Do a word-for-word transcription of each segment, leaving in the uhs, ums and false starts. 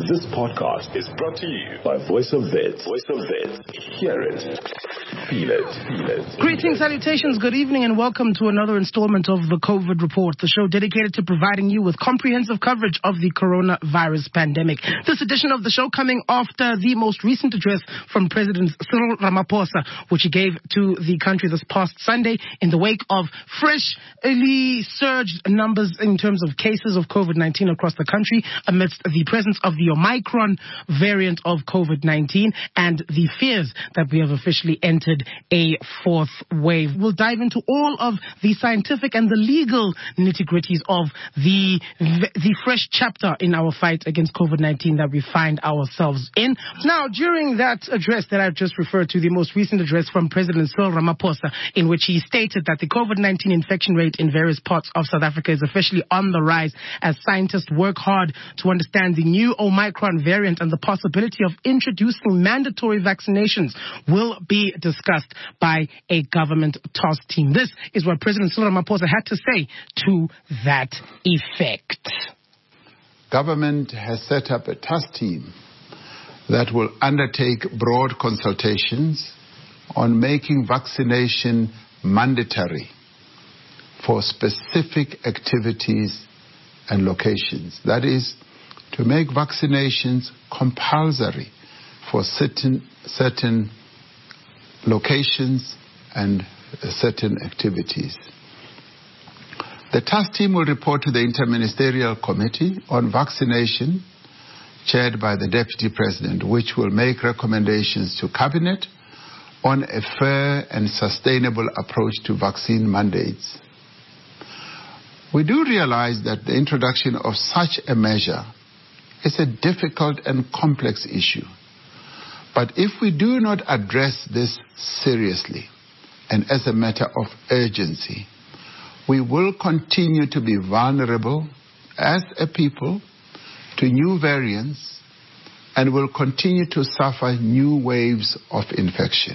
This podcast is brought to you by Voice of Vets. Voice of Vets. Hear it. Feel it. Feel it. Greetings, salutations, good evening, and welcome to another installment of the COVID Report, the show dedicated to providing you with comprehensive coverage of the coronavirus pandemic. This edition of the show coming after the most recent address from President Cyril Ramaphosa, which he gave to the country this past Sunday in the wake of freshly surged numbers in terms of cases of COVID nineteen across the country amidst the presence of the Omicron variant of COVID nineteen and the fears that we have officially entered a fourth wave. We'll dive into all of the scientific and the legal nitty-gritties of the the fresh chapter in our fight against COVID nineteen that we find ourselves in. Now, during that address that I've just referred to, the most recent address from President Cyril Ramaphosa, in which he stated that the COVID nineteen infection rate in various parts of South Africa is officially on the rise as scientists work hard to understand the new Omicron variant, and the possibility of introducing mandatory vaccinations will be discussed by a government task team. This is what President Cyril Ramaphosa had to say to that effect. Government has set up a task team that will undertake broad consultations on making vaccination mandatory for specific activities and locations. That is, to make vaccinations compulsory for certain certain locations and certain activities. The task team will report to the Interministerial Committee on Vaccination, chaired by the Deputy President, which will make recommendations to Cabinet on a fair and sustainable approach to vaccine mandates. We do realize that the introduction of such a measure is a difficult and complex issue. But if we do not address this seriously and as a matter of urgency, we will continue to be vulnerable as a people to new variants and will continue to suffer new waves of infection.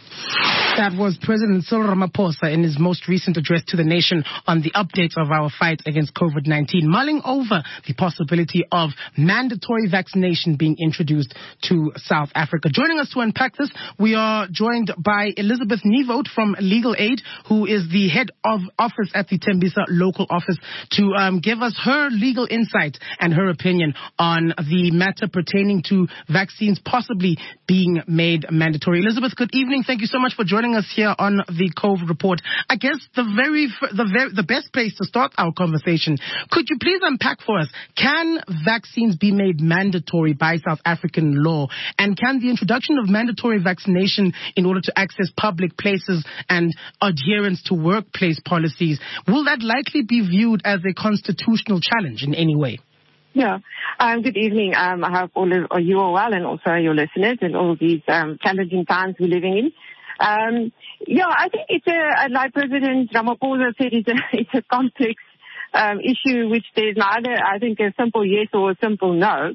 That was President Cyril Ramaphosa in his most recent address to the nation on the updates of our fight against COVID nineteen, mulling over the possibility of mandatory vaccination being introduced to South Africa. Joining us to unpack this, we are joined by Elizabeth Nievold from Legal Aid, who is the head of office at the Tembisa local office, to um, give us her legal insight and her opinion on the matter pertaining to vaccines possibly being made mandatory. Elizabeth, good evening. Thank you so much for joining us here on the COVID Report. I guess the very, the very, the best place to start our conversation, could you please unpack for us, can vaccines be made mandatory by South African law? And can the introduction of mandatory vaccination in order to access public places and adherence to workplace policies, will that likely be viewed as a constitutional challenge in any way? Yeah. Um, good evening. Um, I hope all of you are well, and also your listeners, and all these um, challenging times we're living in. Um, yeah, I think it's a, like President Ramaphosa said, it's a, it's a complex um, issue which there's neither, I think, a simple yes or a simple no. Um,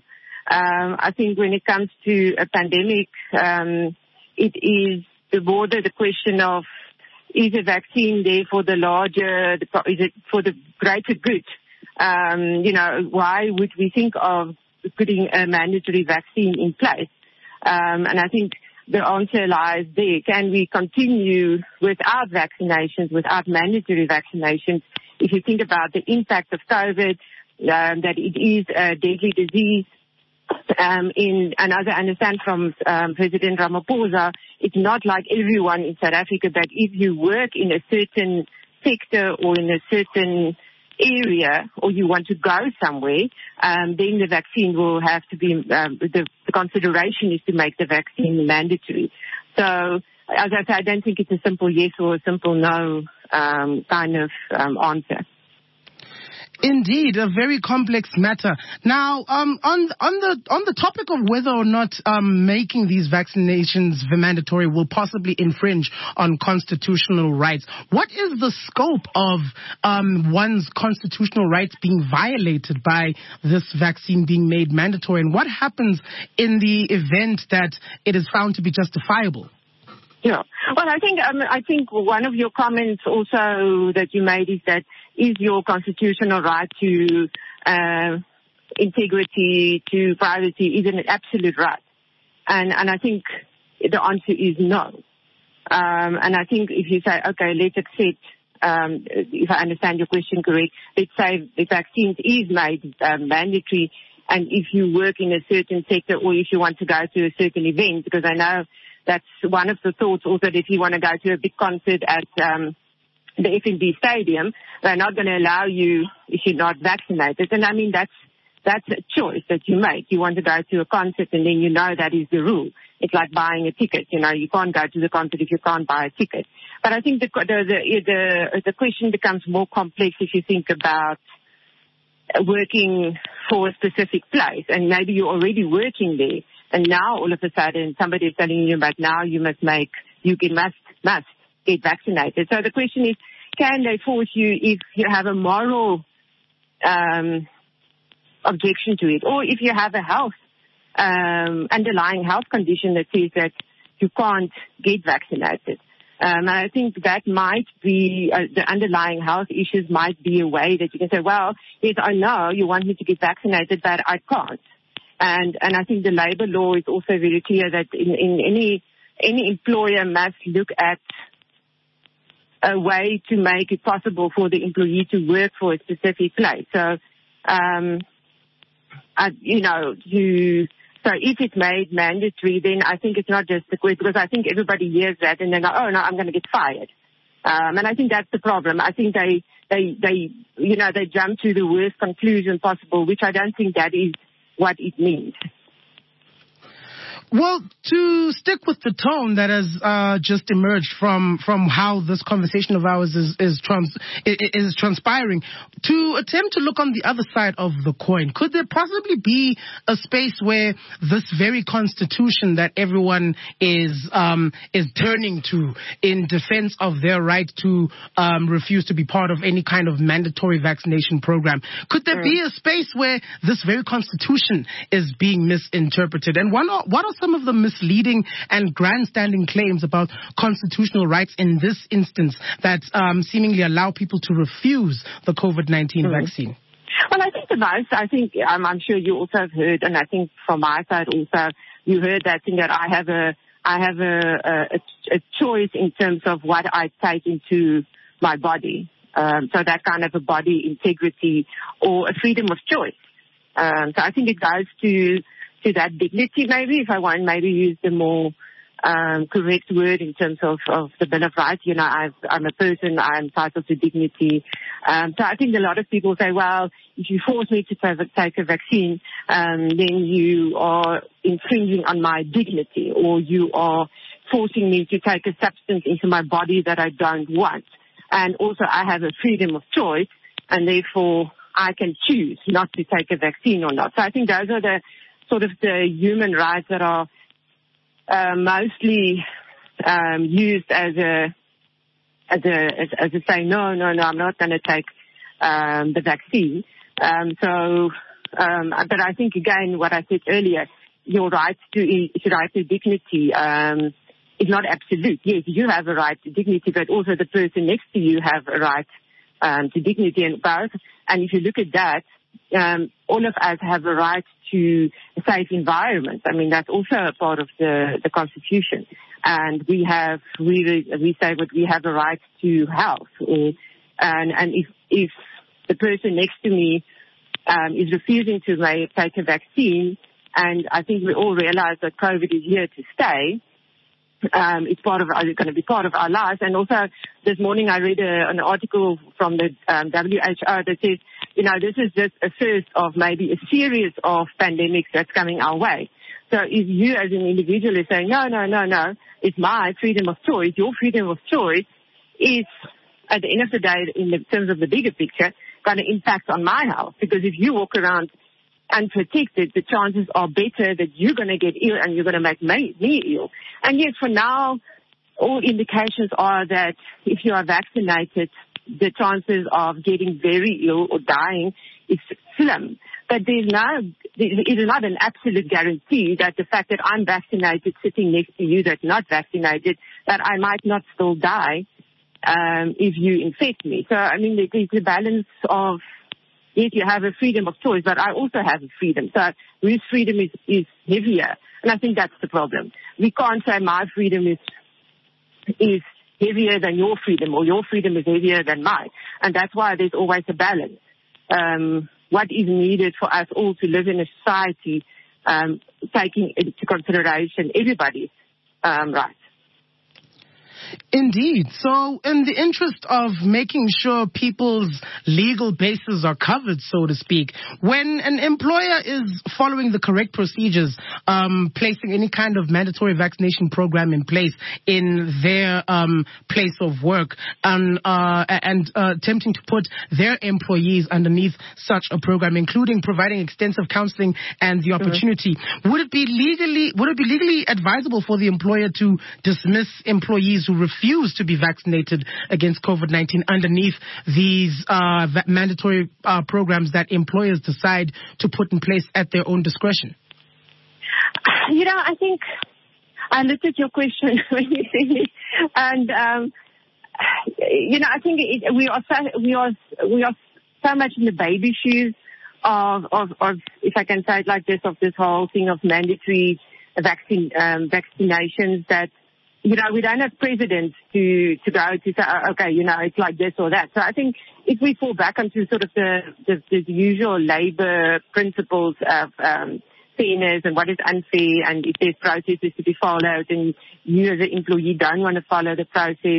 I think when it comes to a pandemic, um, it is the border, the question of, is a vaccine there for the larger, the, is it for the greater good? Um, you know, why would we think of putting a mandatory vaccine in place? Um, and I think the answer lies there. Can we continue without vaccinations, without mandatory vaccinations? If you think about the impact of COVID, um, that it is a deadly disease, um, in, and as I understand from um, President Ramaphosa, it's not like everyone in South Africa, but if you work in a certain sector or in a certain area, or you want to go somewhere, um, then the vaccine will have to be, um, the, the consideration is to make the vaccine mandatory. So, as I said, I don't think it's a simple yes or a simple no um, kind of um, answer. Indeed, a very complex matter. Now, um, on on the on the topic of whether or not um, making these vaccinations mandatory will possibly infringe on constitutional rights, what is the scope of um, one's constitutional rights being violated by this vaccine being made mandatory, and what happens in the event that it is found to be justifiable? Yeah. Well, I think um, I think one of your comments also that you made is that is your constitutional right to uh, integrity, to privacy is an absolute right. And, and I think the answer is no. Um, and I think if you say, okay, let's accept, um, if I understand your question correct, let's say the vaccines is made um, mandatory, and if you work in a certain sector or if you want to go to a certain event, because I know that's one of the thoughts also, that if you want to go to a big concert at um, the F N B Stadium, they're not going to allow you if you're not vaccinated. And I mean, that's that's a choice that you make. You want to go to a concert and then you know that is the rule. It's like buying a ticket. You know, you can't go to the concert if you can't buy a ticket. But I think the the the the, the question becomes more complex if you think about working for a specific place, and maybe you're already working there, and now all of a sudden somebody is telling you, but now you must make, you can, must, must get vaccinated. So the question is, can they force you if you have a moral um, objection to it, or if you have a health, um, underlying health condition that says that you can't get vaccinated? Um, and I think that might be, uh, the underlying health issues might be a way that you can say, well, yes, I know you want me to get vaccinated, but I can't. And, and I think the labor law is also very clear that in, in any, any employer must look at a way to make it possible for the employee to work for a specific place. So, um, I, you know, you, So if it's made mandatory, then I think it's not just the question, because I think everybody hears that and they go, oh, no, I'm going to get fired. Um, and I think that's the problem. I think they, they, they, you know, they jump to the worst conclusion possible, which I don't think that is what it means. Well, to stick with the tone that has uh, just emerged from from how this conversation of ours is is, trans, is transpiring, to attempt to look on the other side of the coin, could there possibly be a space where this very constitution that everyone is um, is turning to in defense of their right to um, refuse to be part of any kind of mandatory vaccination program, could there be a space where this very constitution is being misinterpreted? And one, what are some of the misleading and grandstanding claims about constitutional rights in this instance that um, seemingly allow people to refuse the COVID nineteen mm-hmm. vaccine? Well, I think the most, I think, um, I'm sure you also have heard, and I think from my side also, you heard that thing that I have a, I have a, a, a choice in terms of what I take into my body. Um, so that kind of a body integrity or a freedom of choice. Um, so I think it goes to to that dignity, maybe, if I want, maybe use the more um, correct word in terms of, of the Bill of Rights. You know, I've, I'm a person, I'm entitled to dignity. Um, so I think a lot of people say, well, if you force me to take a vaccine, um, then you are infringing on my dignity, or you are forcing me to take a substance into my body that I don't want. And also I have a freedom of choice, and therefore I can choose not to take a vaccine or not. So I think those are the sort of the human rights that are uh, mostly um, used as a as a as, as a say no no no I'm not going to take um, the vaccine. Um, so, um, but I think again what I said earlier, your right to your right to dignity um, is not absolute. Yes, you have a right to dignity, but also the person next to you have a right um, to dignity, and both. And if you look at that, um, all of us have a right to a safe environment. I mean, that's also a part of the, the Constitution. And we have, we, we say that we have a right to health. Or, and, and if, if the person next to me um, is refusing to take a vaccine, and I think we all realize that COVID is here to stay, Um, it's part of, it's going to be part of our lives. And also this morning I read a, an article from the um, W H O that says, you know, this is just a first of maybe a series of pandemics that's coming our way. So if you as an individual is saying, no, no, no, no, it's my freedom of choice, your freedom of choice is, at the end of the day, in the, terms of the bigger picture, going to impact on my health. Because if you walk around unprotected, the chances are better that you're going to get ill and you're going to make me, me ill. And yet for now, all indications are that if you are vaccinated, the chances of getting very ill or dying is slim. But there's no, it is not an absolute guarantee that the fact that I'm vaccinated sitting next to you that's not vaccinated, that I might not still die um, if you infect me. So, I mean, there's a balance of yes, you have a freedom of choice, but I also have a freedom. So whose freedom is, is heavier? And I think that's the problem. We can't say my freedom is is heavier than your freedom, or your freedom is heavier than mine. And that's why there's always a balance. Um, what is needed for us all to live in a society, um, taking into consideration everybody's um, rights. Indeed. So in the interest of making sure people's legal bases are covered, so to speak, when an employer is following the correct procedures, um, placing any kind of mandatory vaccination program in place in their um, place of work, and, uh, and uh, attempting to put their employees underneath such a program, including providing extensive counseling and the opportunity, mm-hmm. would it be legally would it be legally advisable for the employer to dismiss employees who refuse to be vaccinated against COVID nineteen underneath these uh, va- mandatory uh, programs that employers decide to put in place at their own discretion? You know, I think I looked at your question when you said it, and um, you know, I think it, we are so, we are we are so much in the baby shoes of, of of if I can say it like this, of this whole thing of mandatory vaccine um, vaccinations that. You know, we don't have precedents to, to go to say, okay, you know, it's like this or that. So I think if we fall back onto sort of the, the, the usual labor principles of um, fairness and what is unfair, and if there's processes to be followed and you as an employee don't want to follow the process,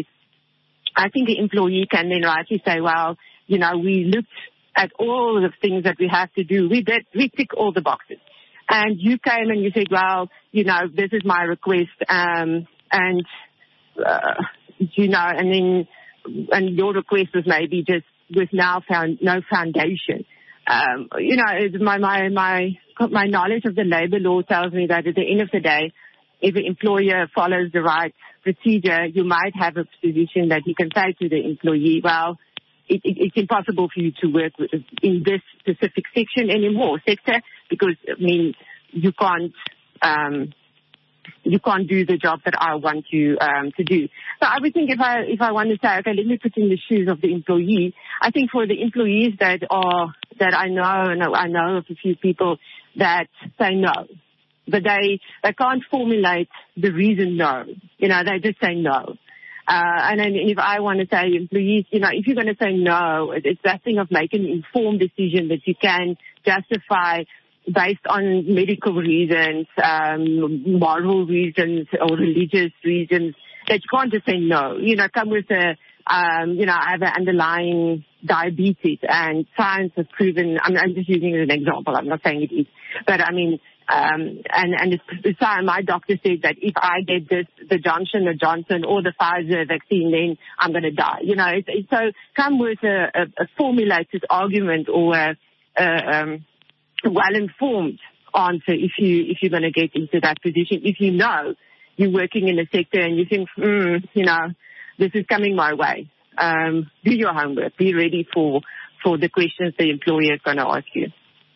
I think the employee can then rightly say, well, you know, we looked at all the things that we have to do. We did, we tick all the boxes. And you came and you said, well, you know, this is my request, um, and, uh, you know, and then, and your request was maybe just with now found no foundation. Um, you know, my, my, my, my knowledge of the labor law tells me that at the end of the day, if an employer follows the right procedure, you might have a position that you can say to the employee, well, it, it, it's impossible for you to work with, in this specific section anymore, sector, because, I mean, you can't, um, you can't do the job that I want you um, to do. So I would think if I if I want to say, okay, let me put in the shoes of the employee. I think for the employees that are that I know, and I know of a few people that say no, but they they can't formulate the reason no. You know, they just say no. Uh, and then if I want to say employees, you know, if you're going to say no, it's that thing of making an informed decision that you can justify based on medical reasons, um, moral reasons, or religious reasons, that you can't just say no. You know, come with a, um, you know, I have an underlying diabetes, and science has proven, I'm, I'm just using it as an example, I'm not saying it is, but I mean, um, and, and it's, it's, my doctor said that if I get this, the Johnson or Johnson or the Pfizer vaccine, then I'm going to die. You know, it's, it's, so come with a, a, a formulated argument or a, a um, well-informed answer if you if you're going to get into that position. If you know you're working in a sector and you think, mm, you know, this is coming my way, um, do your homework. Be ready for for the questions the employer is going to ask you.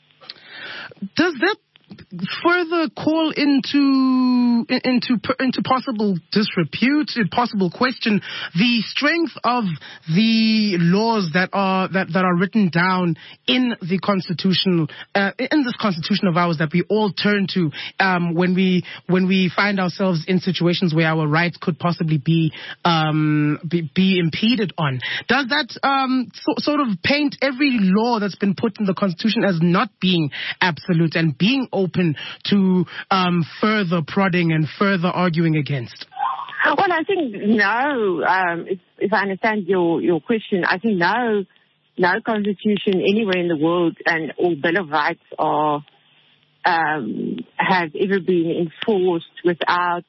Does that further call into into into possible disrepute, possible question the strength of the laws that are that, that are written down in the constitutional uh, in this constitution of ours that we all turn to um, when we when we find ourselves in situations where our rights could possibly be um, be, be impeded on? Does that um, so, sort of paint every law that's been put in the constitution as not being absolute and being open to um, further prodding and further arguing against? Well, I think no. Um, if, if I understand your, your question, I think no, no constitution anywhere in the world and all Bill of Rights are um, have ever been enforced without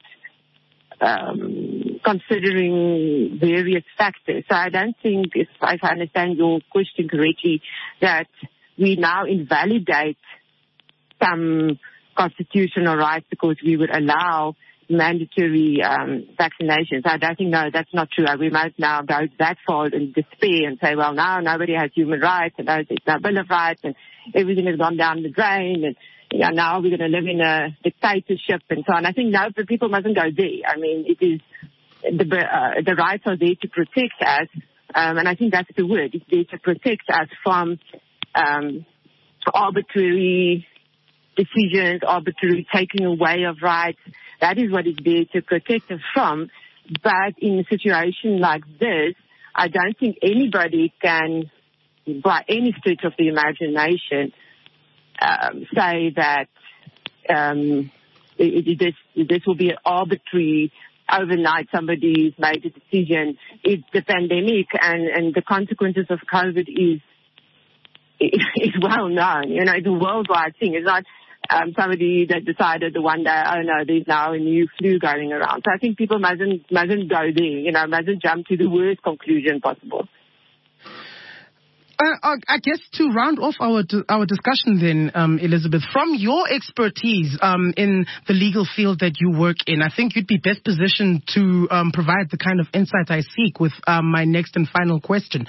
um, considering various factors. So I don't think, if, if I understand your question correctly, that we now invalidate some constitutional rights because we would allow mandatory um, vaccinations. I don't think, no, that's not true. We might now go that far in despair and say, well, now nobody has human rights and there's no Bill of Rights and everything has gone down the drain and you know, now we're going to live in a dictatorship and so on. I think, no, but people mustn't go there. I mean, it is the, uh, the rights are there to protect us, um, and I think that's the word. It's there to protect us from um, arbitrary decisions, arbitrary taking away of rights. That is what is there to protect us from. But in a situation like this, I don't think anybody can, by any stretch of the imagination, um, say that um, it, it, this, this will be an arbitrary, overnight somebody's made a decision. It's the pandemic and, and the consequences of COVID is is well known. You know, it's a worldwide thing. It's not um, somebody that decided the one day, oh no, there's now a new flu going around. So I think people mustn't mustn't go there. You know, mustn't jump to the worst conclusion possible. Uh, I guess to round off our our discussion then, um, Elizabeth, from your expertise um, in the legal field that you work in, I think you'd be best positioned to um, provide the kind of insight I seek with um, my next and final question.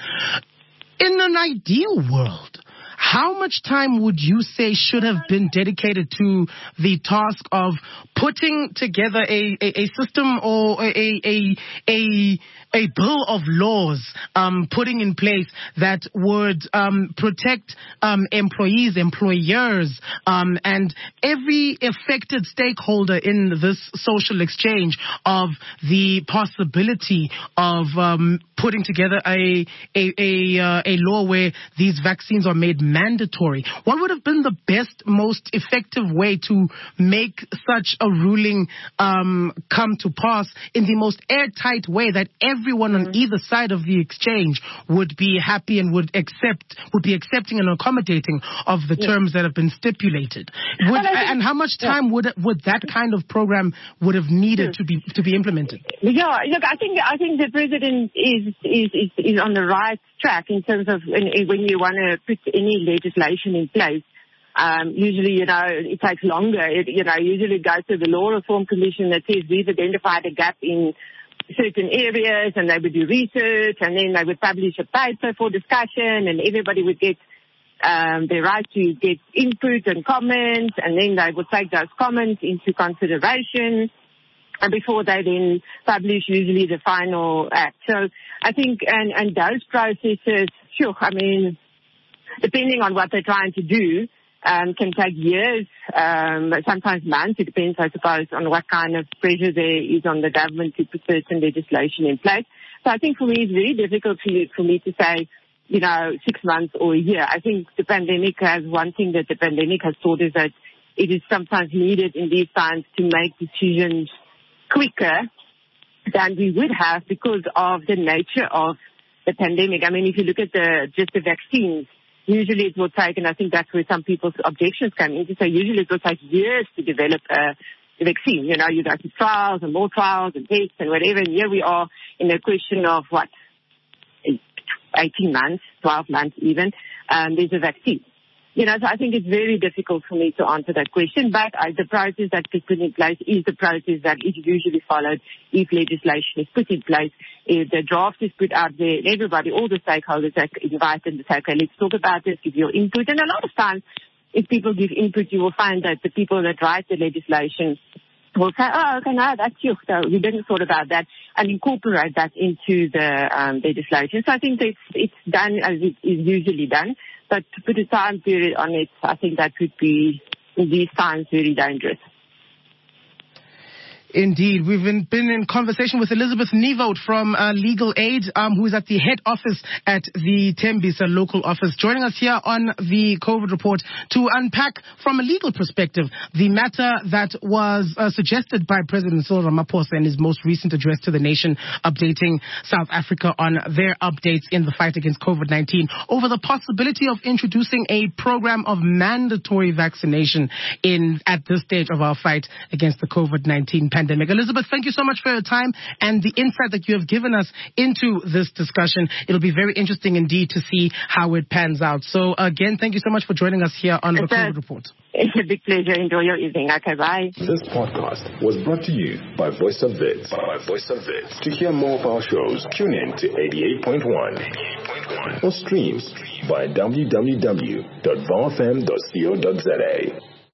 In an ideal world, how much time would you say should have been dedicated to the task of putting together a, a, a system or a, a, a, a bill of laws um, putting in place that would um, protect um, employees, employers, um, and every affected stakeholder in this social exchange of the possibility of um, putting together a a a, uh, a law where these vaccines are made mandatory? What would have been the best, most effective way to make such a ruling um, come to pass in the most airtight way that everyone mm-hmm. on either side of the exchange would be happy and would accept, would be accepting and accommodating of the yeah. terms that have been stipulated? Would, think, and how much time yeah. would would that kind of program would have needed mm. to be to be implemented? Yeah, look, I think I think the president is is is, is on the right track in terms of when, when you want to put any legislation in place. Um, usually, you know, it takes longer. It, you know, usually it goes to the Law Reform Commission that says we've identified a gap in certain areas, and they would do research, and then they would publish a paper for discussion, and everybody would get um, the right to get input and comments, and then they would take those comments into consideration, and before they then publish usually the final act. So I think, and, and those processes, sure, I mean, depending on what they're trying to do, um, can take years, um, sometimes months. It depends, I suppose, on what kind of pressure there is on the government to put certain legislation in place. So I think for me, it's very difficult for, you, for me to say, you know, six months or a year. I think the pandemic has, one thing that the pandemic has taught is that it is sometimes needed in these times to make decisions quicker than we would have because of the nature of the pandemic. I mean, if you look at the just the vaccines, usually it will take, and I think that's where some people's objections come in, to say usually it will take years to develop a vaccine. You know, you go to trials and more trials and tests and whatever, and here we are in a question of what, eighteen months, twelve months even, um, there's a vaccine. You know, so I think it's very difficult for me to answer that question, but uh, the process that is put in place is the process that is usually followed if legislation is put in place. If the draft is put out there, everybody, all the stakeholders are invited to say, okay, let's talk about this, give your input. And a lot of times, if people give input, you will find that the people that write the legislation will say, oh, okay, no, that's you. So we didn't thought about that, and incorporate that into the um, legislation. So I think it's, it's done as it is usually done. But to put a time period on it, I think that would be, in these times, very dangerous. Indeed. We've been, been in conversation with Elizabeth Nieuwoud from uh, Legal Aid, um, who is at the head office at the Tembisa local office, joining us here on the COVID report to unpack from a legal perspective the matter that was uh, suggested by President Cyril Ramaphosa in his most recent address to the nation, updating South Africa on their updates in the fight against COVID nineteen over the possibility of introducing a program of mandatory vaccination in at this stage of our fight against the COVID nineteen pandemic. Elizabeth, thank you so much for your time and the insight that you have given us into this discussion. It'll be very interesting indeed to see how it pans out. So again, thank you so much for joining us here on it's the COVID Report. It's a big pleasure. Enjoy your evening. Okay, bye. This podcast was brought to you by Voice of Wits. By Voice of Wits. To hear more of our shows, tune in to eighty-eight point one or stream by w w w dot v o f m dot co dot z a.